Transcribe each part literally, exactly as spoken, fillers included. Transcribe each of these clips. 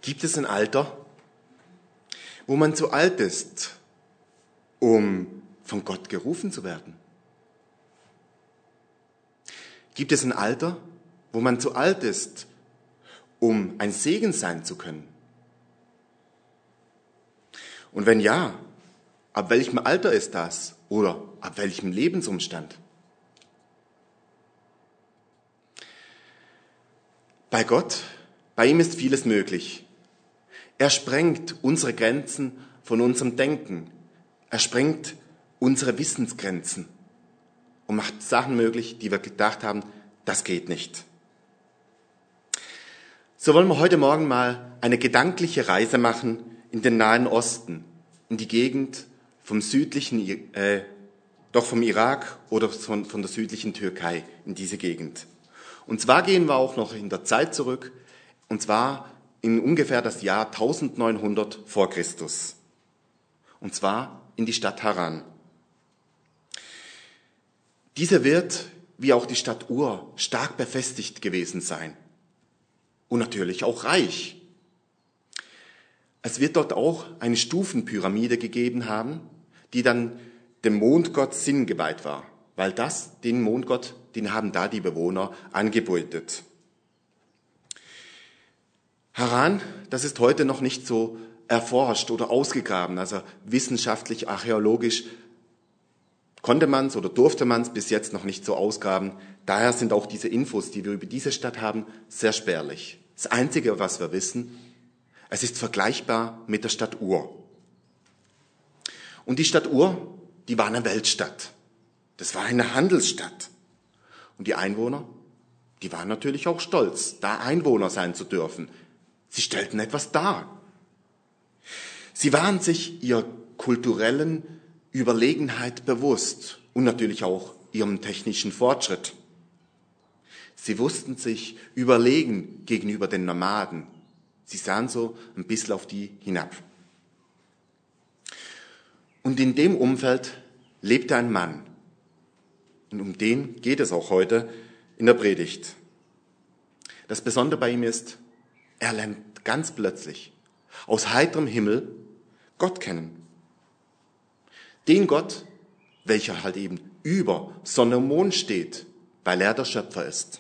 Gibt es ein Alter, wo man zu alt ist, um von Gott gerufen zu werden? Gibt es ein Alter, wo man zu alt ist, um ein Segen sein zu können? Und wenn ja, ab welchem Alter ist das oder ab welchem Lebensumstand? Bei Gott, bei ihm ist vieles möglich. Er sprengt unsere Grenzen von unserem Denken. Er sprengt unsere Wissensgrenzen und macht Sachen möglich, die wir gedacht haben, das geht nicht. So wollen wir heute Morgen mal eine gedankliche Reise machen in den Nahen Osten, in die Gegend vom südlichen, äh, doch vom Irak oder von, von der südlichen Türkei, in diese Gegend. Und zwar gehen wir auch noch in der Zeit zurück, und zwar in ungefähr das Jahr neunzehnhundert vor Christus. Und zwar in die Stadt Haran. Diese wird, wie auch die Stadt Ur, stark befestigt gewesen sein. Und natürlich auch reich. Es wird dort auch eine Stufenpyramide gegeben haben, die dann dem Mondgott Sinn geweiht war. Weil das, den Mondgott, den haben da die Bewohner angebetet. Haran, das ist heute noch nicht so erforscht oder ausgegraben, also wissenschaftlich, archäologisch konnte man es oder durfte man es bis jetzt noch nicht so ausgraben. Daher sind auch diese Infos, die wir über diese Stadt haben, sehr spärlich. Das Einzige, was wir wissen, es ist vergleichbar mit der Stadt Ur. Und die Stadt Ur, die war eine Weltstadt. Das war eine Handelsstadt. Und die Einwohner, die waren natürlich auch stolz, da Einwohner sein zu dürfen. Sie stellten etwas dar. Sie waren sich ihrer kulturellen Überlegenheit bewusst und natürlich auch ihrem technischen Fortschritt. Sie wussten sich überlegen gegenüber den Nomaden. Sie sahen so ein bisschen auf die hinab. Und in dem Umfeld lebte ein Mann. Und um den geht es auch heute in der Predigt. Das Besondere bei ihm ist, er lernt ganz plötzlich aus heiterem Himmel Gott kennen. Den Gott, welcher halt eben über Sonne und Mond steht, weil er der Schöpfer ist.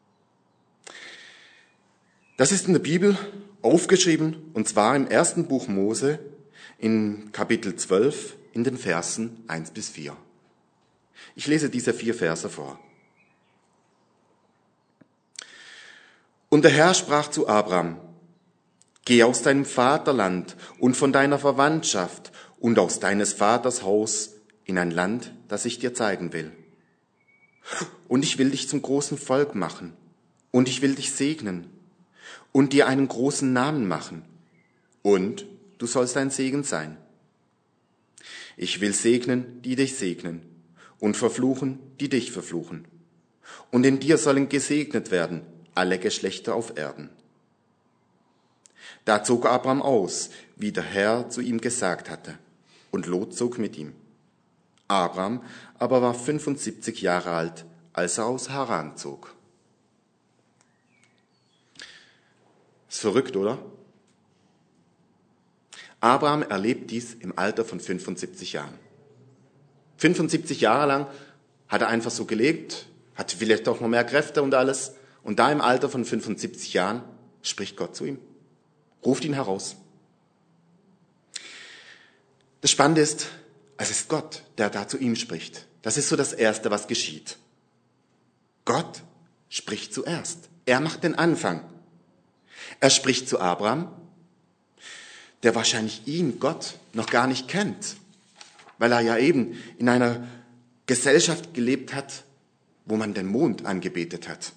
Das ist in der Bibel aufgeschrieben, und zwar im ersten Buch Mose, in Kapitel zwölf, in den Versen eins bis vier. Ich lese diese vier Verse vor. Und der Herr sprach zu Abram: Geh aus deinem Vaterland und von deiner Verwandtschaft und aus deines Vaters Haus in ein Land, das ich dir zeigen will. Und ich will dich zum großen Volk machen, und ich will dich segnen und dir einen großen Namen machen, und du sollst ein Segen sein. Ich will segnen, die dich segnen, und verfluchen, die dich verfluchen. Und in dir sollen gesegnet werden alle Geschlechter auf Erden. Da zog Abram aus, wie der Herr zu ihm gesagt hatte, und Lot zog mit ihm. Abram aber war fünfundsiebzig Jahre alt, als er aus Haran zog. Ist verrückt, oder? Abraham erlebt dies im Alter von fünfundsiebzig Jahren. fünfundsiebzig Jahre lang hat er einfach so gelebt, hatte vielleicht auch noch mehr Kräfte und alles. Und da im Alter von fünfundsiebzig Jahren spricht Gott zu ihm, ruft ihn heraus. Das Spannende ist, es ist Gott, der da zu ihm spricht. Das ist so das Erste, was geschieht. Gott spricht zuerst. Er macht den Anfang. Er spricht zu Abraham, der wahrscheinlich ihn, Gott, noch gar nicht kennt, weil er ja eben in einer Gesellschaft gelebt hat, wo man den Mond angebetet hat.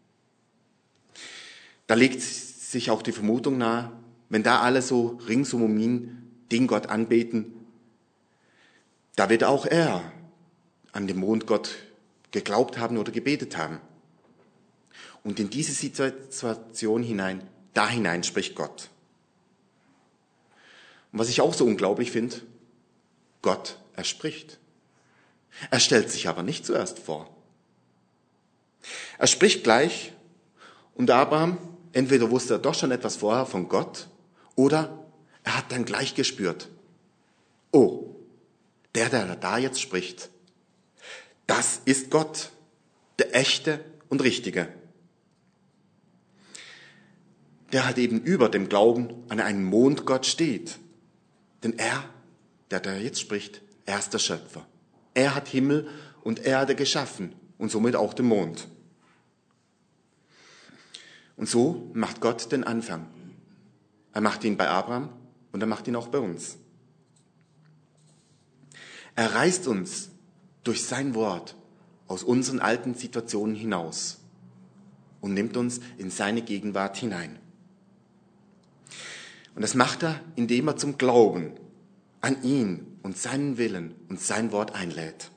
Da legt sich auch die Vermutung nahe, wenn da alle so ringsum um ihn den Gott anbeten, da wird auch er an den Mondgott geglaubt haben oder gebetet haben. Und in diese Situation hinein, da hinein spricht Gott. Und was ich auch so unglaublich finde, Gott, er spricht. Er stellt sich aber nicht zuerst vor. Er spricht gleich und Abraham, entweder wusste er doch schon etwas vorher von Gott Oder er hat dann gleich gespürt, oh, der, der da jetzt spricht, das ist Gott, der echte und richtige. Der halt eben über dem Glauben an einen Mondgott steht. Denn er, der da jetzt spricht, er ist der Schöpfer. Er hat Himmel und Erde geschaffen und somit auch den Mond. Und so macht Gott den Anfang. Er macht ihn bei Abraham und er macht ihn auch bei uns. Er reißt uns durch sein Wort aus unseren alten Situationen hinaus und nimmt uns in seine Gegenwart hinein. Und das macht er, indem er zum Glauben an ihn und seinen Willen und sein Wort einlädt.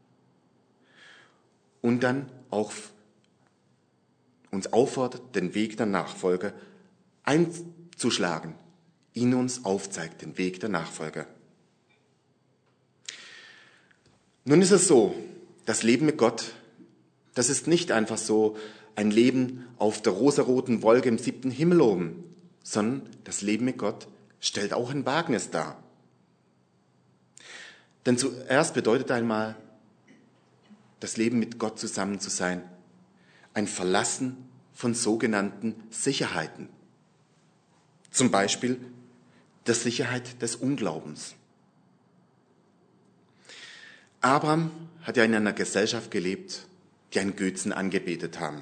Und dann auch uns auffordert, den Weg der Nachfolge einzuschlagen, ihn uns aufzeigt, den Weg der Nachfolge. Nun ist es so, das Leben mit Gott, das ist nicht einfach so ein Leben auf der rosaroten Wolke im siebten Himmel oben, sondern das Leben mit Gott stellt auch ein Wagnis dar. Denn zuerst bedeutet einmal, das Leben mit Gott zusammen zu sein, ein Verlassen von sogenannten Sicherheiten. Zum Beispiel der Sicherheit des Unglaubens. Abraham hat ja in einer Gesellschaft gelebt, die einen Götzen angebetet haben.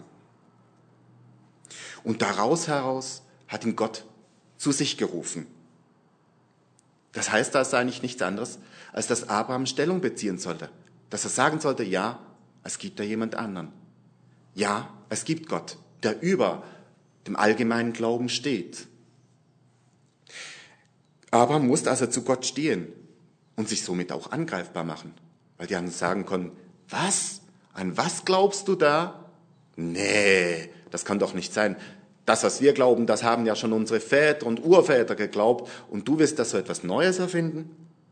Und daraus heraus hat ihn Gott zu sich gerufen. Das heißt also eigentlich nichts anderes, als dass Abraham Stellung beziehen sollte. Dass er sagen sollte, ja, es gibt da jemand anderen. Ja, es gibt Gott, der über dem allgemeinen Glauben steht. Abraham musste also zu Gott stehen und sich somit auch angreifbar machen. Weil die anderen sagen konnten, was? An was glaubst du da? Nee, das kann doch nicht sein. Das, was wir glauben, das haben ja schon unsere Väter und Urväter geglaubt und du willst da so etwas Neues erfinden?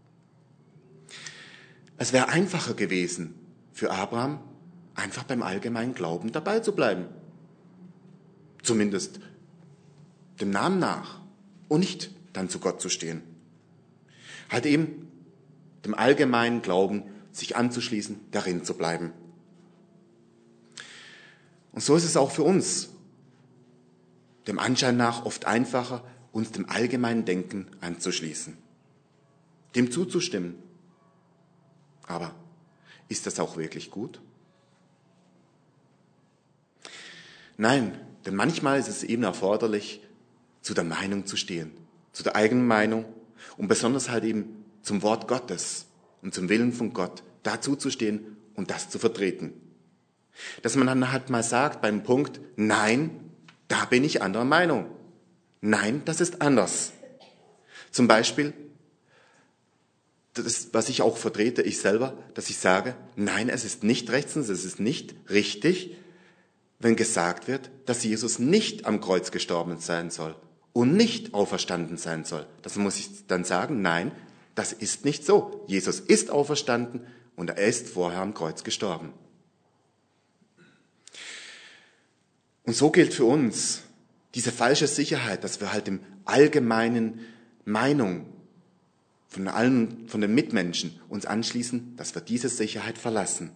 Es wäre einfacher gewesen für Abraham, einfach beim allgemeinen Glauben dabei zu bleiben. Zumindest dem Namen nach und nicht dann zu Gott zu stehen. Halt eben dem allgemeinen Glauben sich anzuschließen, darin zu bleiben. Und so ist es auch für uns, dem Anschein nach oft einfacher, uns dem allgemeinen Denken anzuschließen, dem zuzustimmen. Aber ist das auch wirklich gut? Nein, denn manchmal ist es eben erforderlich, zu der Meinung zu stehen, zu der eigenen Meinung und besonders halt eben zum Wort Gottes und zum Willen von Gott dazu zu stehen und das zu vertreten. Dass man dann halt mal sagt beim Punkt, nein, da bin ich anderer Meinung. Nein, das ist anders. Zum Beispiel, das, was ich auch vertrete, ich selber, dass ich sage, nein, es ist nicht rechtens, es ist nicht richtig, wenn gesagt wird, dass Jesus nicht am Kreuz gestorben sein soll und nicht auferstanden sein soll. Das muss ich dann sagen, nein, das ist nicht so. Jesus ist auferstanden und er ist vorher am Kreuz gestorben. Und so gilt für uns diese falsche Sicherheit, dass wir halt dem allgemeinen Meinung von allen, von den Mitmenschen uns anschließen, dass wir diese Sicherheit verlassen.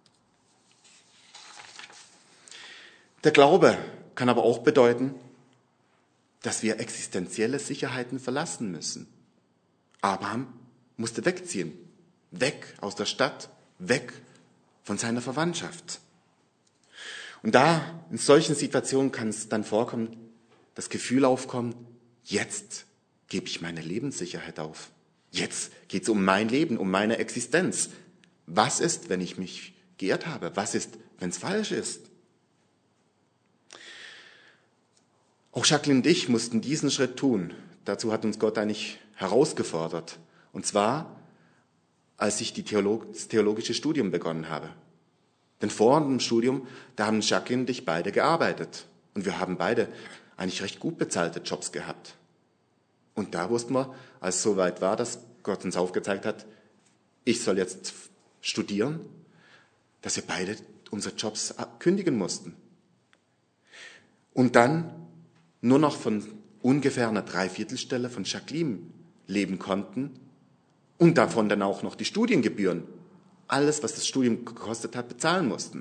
Der Glaube kann aber auch bedeuten, dass wir existenzielle Sicherheiten verlassen müssen. Abraham musste wegziehen, weg aus der Stadt, weg von seiner Verwandtschaft. Und da, in solchen Situationen kann es dann vorkommen, das Gefühl aufkommen, jetzt gebe ich meine Lebenssicherheit auf. Jetzt geht es um mein Leben, um meine Existenz. Was ist, wenn ich mich geirrt habe? Was ist, wenn es falsch ist? Auch Jacqueline und ich mussten diesen Schritt tun. Dazu hat uns Gott eigentlich herausgefordert. Und zwar, als ich die Theolog- das theologische Studium begonnen habe. Denn vor dem Studium, da haben Jacqueline und ich beide gearbeitet. Und wir haben beide eigentlich recht gut bezahlte Jobs gehabt. Und da wussten wir, als es soweit war, dass Gott uns aufgezeigt hat, ich soll jetzt studieren, dass wir beide unsere Jobs kündigen mussten. Und dann nur noch von ungefähr einer Dreiviertelstelle von Jacqueline leben konnten und davon dann auch noch die Studiengebühren, alles, was das Studium gekostet hat, bezahlen mussten.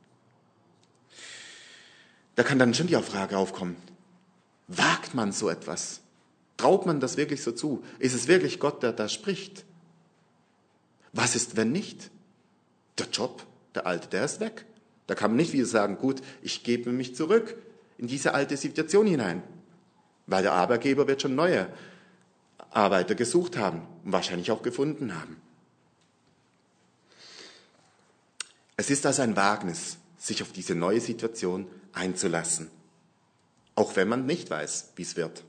Da kann dann schon die Frage aufkommen, wagt man so etwas? Traut man das wirklich so zu? Ist es wirklich Gott, der da spricht? Was ist, wenn nicht? Der Job, der alte, der ist weg. Da kann man nicht wieder sagen, gut, ich gebe mich zurück in diese alte Situation hinein. Weil der Arbeitgeber wird schon neue Arbeiter gesucht haben und wahrscheinlich auch gefunden haben. Es ist also ein Wagnis, sich auf diese neue Situation einzulassen. Auch wenn man nicht weiß, wie es wird.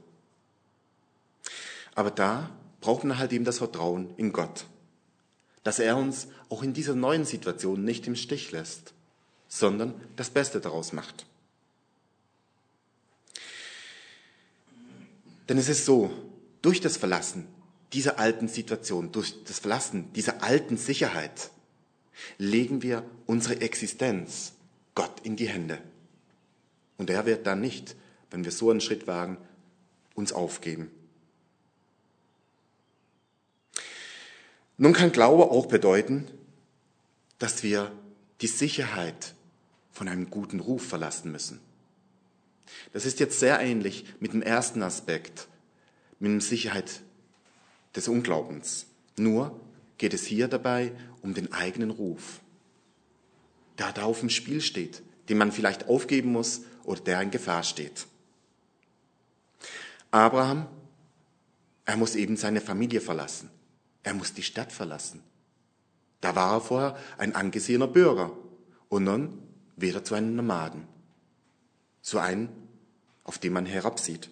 Aber da braucht man halt eben das Vertrauen in Gott. Dass er uns auch in dieser neuen Situation nicht im Stich lässt, sondern das Beste daraus macht. Denn es ist so, durch das Verlassen dieser alten Situation, durch das Verlassen dieser alten Sicherheit, legen wir unsere Existenz Gott in die Hände. Und er wird dann nicht, wenn wir so einen Schritt wagen, uns aufgeben. Nun kann Glaube auch bedeuten, dass wir die Sicherheit von einem guten Ruf verlassen müssen. Das ist jetzt sehr ähnlich mit dem ersten Aspekt, mit der Sicherheit des Unglaubens. Nur geht es hier dabei um den eigenen Ruf, der da auf dem Spiel steht, den man vielleicht aufgeben muss oder der in Gefahr steht. Abraham, er muss eben seine Familie verlassen. Er muss die Stadt verlassen. Da war er vorher ein angesehener Bürger und nun wird er zu einem Nomaden. Zu einem, auf den man herabsieht.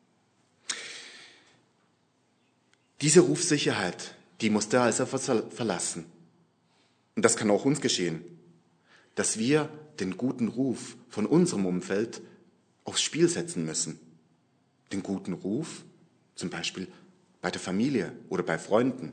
Diese Rufsicherheit, die musste er also verlassen. Und das kann auch uns geschehen, dass wir den guten Ruf von unserem Umfeld aufs Spiel setzen müssen. Den guten Ruf, zum Beispiel bei der Familie oder bei Freunden,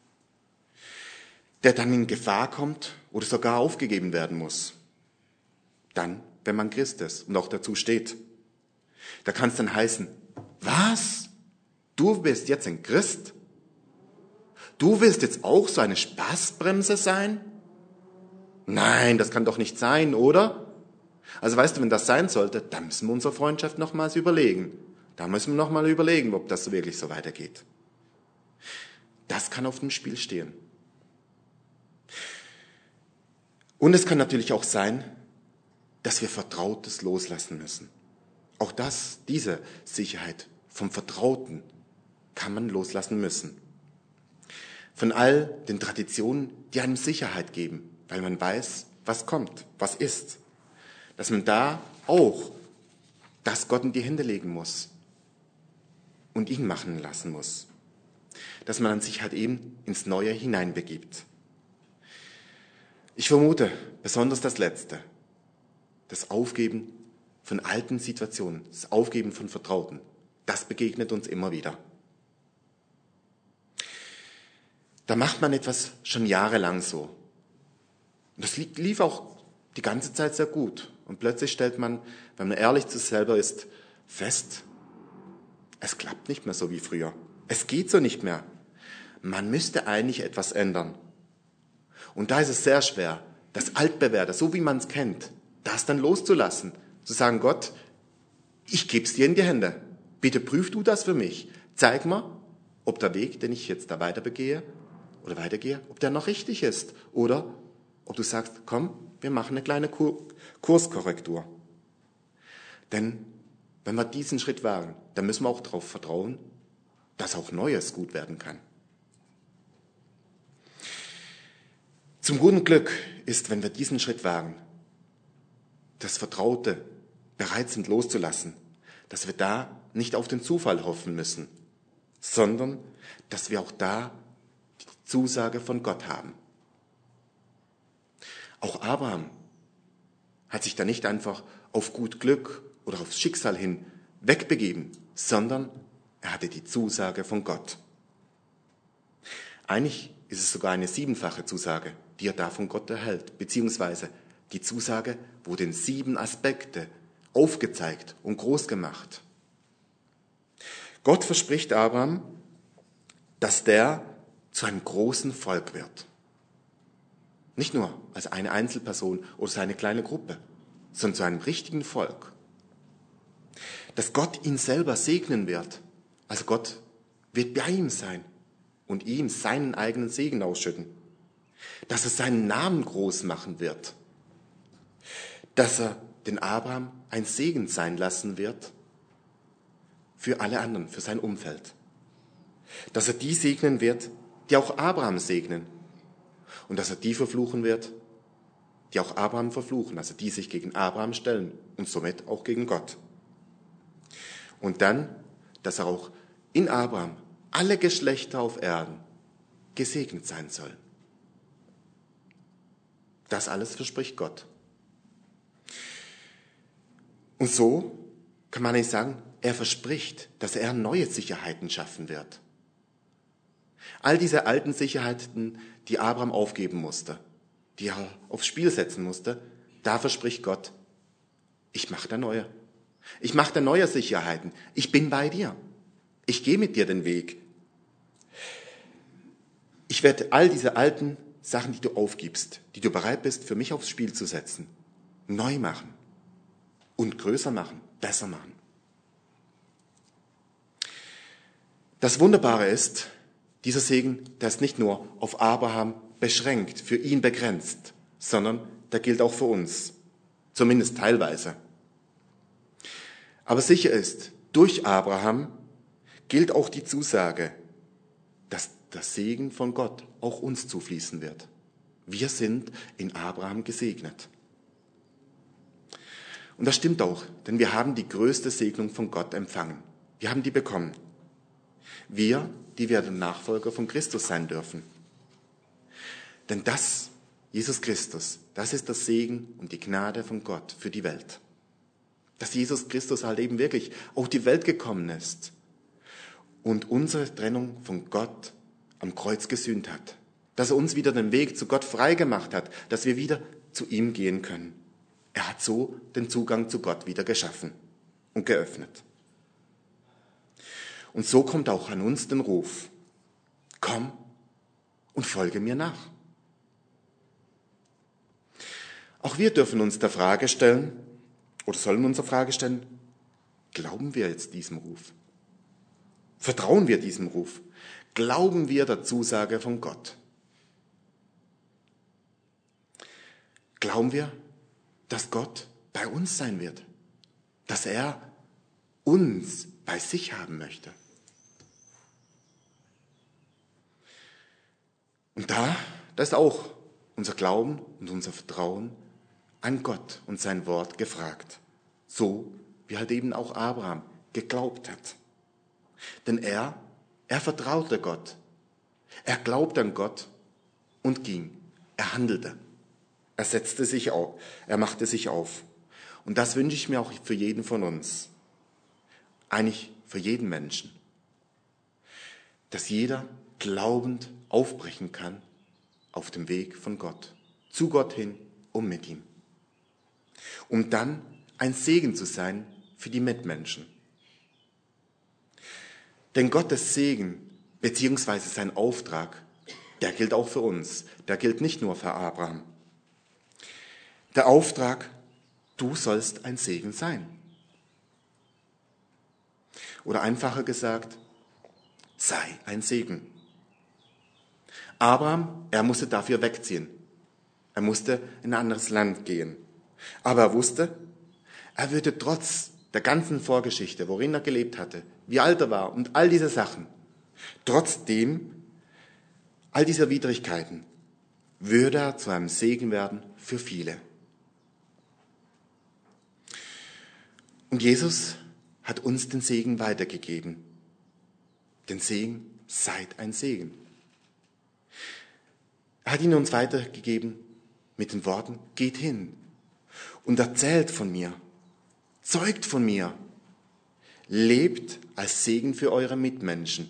der dann in Gefahr kommt oder sogar aufgegeben werden muss. Dann, wenn man Christ ist und auch dazu steht. Da kann es dann heißen, was? Du bist jetzt ein Christ? Du willst jetzt auch so eine Spaßbremse sein? Nein, das kann doch nicht sein, oder? Also weißt du, wenn das sein sollte, dann müssen wir unsere Freundschaft nochmals überlegen. Da müssen wir nochmal überlegen, ob das wirklich so weitergeht. Das kann auf dem Spiel stehen. Und es kann natürlich auch sein, dass wir Vertrautes loslassen müssen. Auch das, diese Sicherheit vom Vertrauten kann man loslassen müssen. Von all den Traditionen, die einem Sicherheit geben, weil man weiß, was kommt, was ist. Dass man da auch das Gott in die Hände legen muss und ihn machen lassen muss. Dass man sich halt eben ins Neue hineinbegibt. Ich vermute, besonders das Letzte, das Aufgeben von alten Situationen, das Aufgeben von Vertrauten, das begegnet uns immer wieder. Da macht man etwas schon jahrelang so. Und das lief auch die ganze Zeit sehr gut. Und plötzlich stellt man, wenn man ehrlich zu sich selber ist, fest, es klappt nicht mehr so wie früher. Es geht so nicht mehr. Man müsste eigentlich etwas ändern. Und da ist es sehr schwer, das Altbewährte, so wie man es kennt, das dann loszulassen. Zu sagen, Gott, ich gebe es dir in die Hände. Bitte prüf du das für mich. Zeig mir, ob der Weg, den ich jetzt da weiterbegehe oder weitergehe, ob der noch richtig ist. Oder ob du sagst, komm, wir machen eine kleine Kur- Kurskorrektur. Denn wenn wir diesen Schritt wagen, dann müssen wir auch darauf vertrauen, dass auch Neues gut werden kann. Zum guten Glück ist, wenn wir diesen Schritt wagen, das Vertraute bereit sind loszulassen, dass wir da nicht auf den Zufall hoffen müssen, sondern dass wir auch da die Zusage von Gott haben. Auch Abraham hat sich da nicht einfach auf gut Glück oder aufs Schicksal hin wegbegeben, sondern er hatte die Zusage von Gott. Eigentlich ist es sogar eine siebenfache Zusage, die er da von Gott erhält, beziehungsweise die Zusage wurde in sieben Aspekte aufgezeigt und groß gemacht. Gott verspricht Abraham, dass der zu einem großen Volk wird. Nicht nur als eine Einzelperson oder seine kleine Gruppe, sondern zu einem richtigen Volk. Dass Gott ihn selber segnen wird. Also Gott wird bei ihm sein und ihm seinen eigenen Segen ausschütten. Dass er seinen Namen groß machen wird. Dass er den Abraham ein Segen sein lassen wird für alle anderen, für sein Umfeld. Dass er die segnen wird, die auch Abraham segnen. Und dass er die verfluchen wird, die auch Abraham verfluchen, also die sich gegen Abraham stellen und somit auch gegen Gott. Und dann, dass er auch in Abraham alle Geschlechter auf Erden gesegnet sein sollen. Das alles verspricht Gott. Und so kann man nicht sagen, er verspricht, dass er neue Sicherheiten schaffen wird. All diese alten Sicherheiten, die Abraham aufgeben musste, die er aufs Spiel setzen musste, da verspricht Gott, ich mache da neue. Ich mache da neue Sicherheiten. Ich bin bei dir. Ich gehe mit dir den Weg. Ich werde all diese alten Sachen, die du aufgibst, die du bereit bist, für mich aufs Spiel zu setzen, neu machen und größer machen, besser machen. Das Wunderbare ist, dieser Segen, der ist nicht nur auf Abraham beschränkt, für ihn begrenzt, sondern der gilt auch für uns, zumindest teilweise. Aber sicher ist, durch Abraham gilt auch die Zusage, dass der Segen von Gott auch uns zufließen wird. Wir sind in Abraham gesegnet. Und das stimmt auch, denn wir haben die größte Segnung von Gott empfangen. Wir haben die bekommen. Wir, die wir Nachfolger von Christus sein dürfen. Denn das, Jesus Christus, das ist der Segen und die Gnade von Gott für die Welt. Dass Jesus Christus halt eben wirklich auf die Welt gekommen ist und unsere Trennung von Gott am Kreuz gesühnt hat. Dass er uns wieder den Weg zu Gott frei gemacht hat, dass wir wieder zu ihm gehen können. Er hat so den Zugang zu Gott wieder geschaffen und geöffnet. Und so kommt auch an uns den Ruf, komm und folge mir nach. Auch wir dürfen uns der Frage stellen, oder sollen uns der Frage stellen, glauben wir jetzt diesem Ruf? Vertrauen wir diesem Ruf? Glauben wir der Zusage von Gott? Glauben wir, dass Gott bei uns sein wird? Dass er uns bei sich haben möchte? Und da, da ist auch unser Glauben und unser Vertrauen an Gott und sein Wort gefragt. So wie halt eben auch Abraham geglaubt hat. Denn er, er vertraute Gott. Er glaubte an Gott und ging. Er handelte. Er setzte sich auf. Er machte sich auf. Und das wünsche ich mir auch für jeden von uns. Eigentlich für jeden Menschen. Dass jeder glaubend aufbrechen kann auf dem Weg von Gott. Zu Gott hin und mit ihm. Um dann ein Segen zu sein für die Mitmenschen. Denn Gottes Segen, beziehungsweise sein Auftrag, der gilt auch für uns. Der gilt nicht nur für Abraham. Der Auftrag, du sollst ein Segen sein. Oder einfacher gesagt, sei ein Segen. Abraham, er musste dafür wegziehen. Er musste in ein anderes Land gehen. Aber er wusste, er würde trotz der ganzen Vorgeschichte, worin er gelebt hatte, wie alt er war und all diese Sachen, trotzdem all dieser Widrigkeiten, würde er zu einem Segen werden für viele. Und Jesus hat uns den Segen weitergegeben. Den Segen, seid ein Segen. Er hat ihn uns weitergegeben mit den Worten, geht hin und erzählt von mir, zeugt von mir, lebt als Segen für eure Mitmenschen.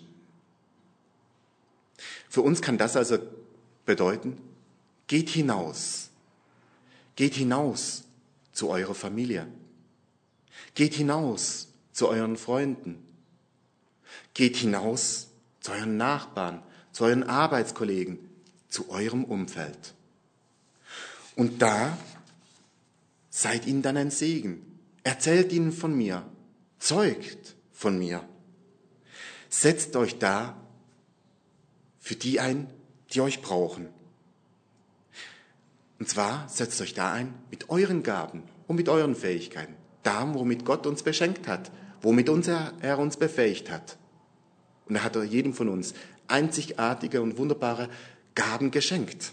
Für uns kann das also bedeuten, geht hinaus, geht hinaus zu eurer Familie, geht hinaus zu euren Freunden, Geht hinaus zu euren Nachbarn, zu euren Arbeitskollegen, zu eurem Umfeld. Und da seid ihnen dann ein Segen. Erzählt ihnen von mir. Zeugt von mir. Setzt euch da für die ein, die euch brauchen. Und zwar setzt euch da ein mit euren Gaben und mit euren Fähigkeiten. Da, womit Gott uns beschenkt hat, womit uns er, er uns befähigt hat. Und er hat jedem von uns einzigartige und wunderbare Gaben geschenkt.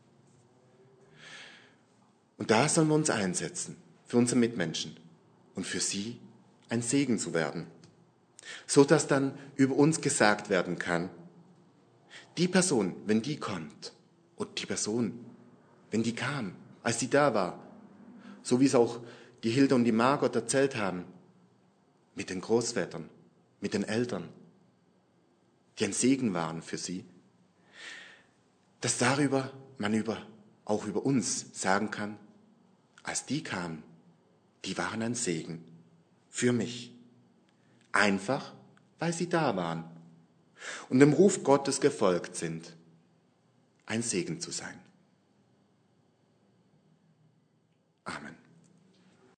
Und da sollen wir uns einsetzen, für unsere Mitmenschen und für sie ein Segen zu werden. So dass dann über uns gesagt werden kann, die Person, wenn die kommt, und die Person, wenn die kam, als die da war, so wie es auch die Hilde und die Margot erzählt haben, mit den Großvätern, mit den Eltern, die ein Segen waren für sie, dass darüber man über, auch über uns sagen kann, als die kamen, die waren ein Segen für mich. Einfach, weil sie da waren und dem Ruf Gottes gefolgt sind, ein Segen zu sein. Amen.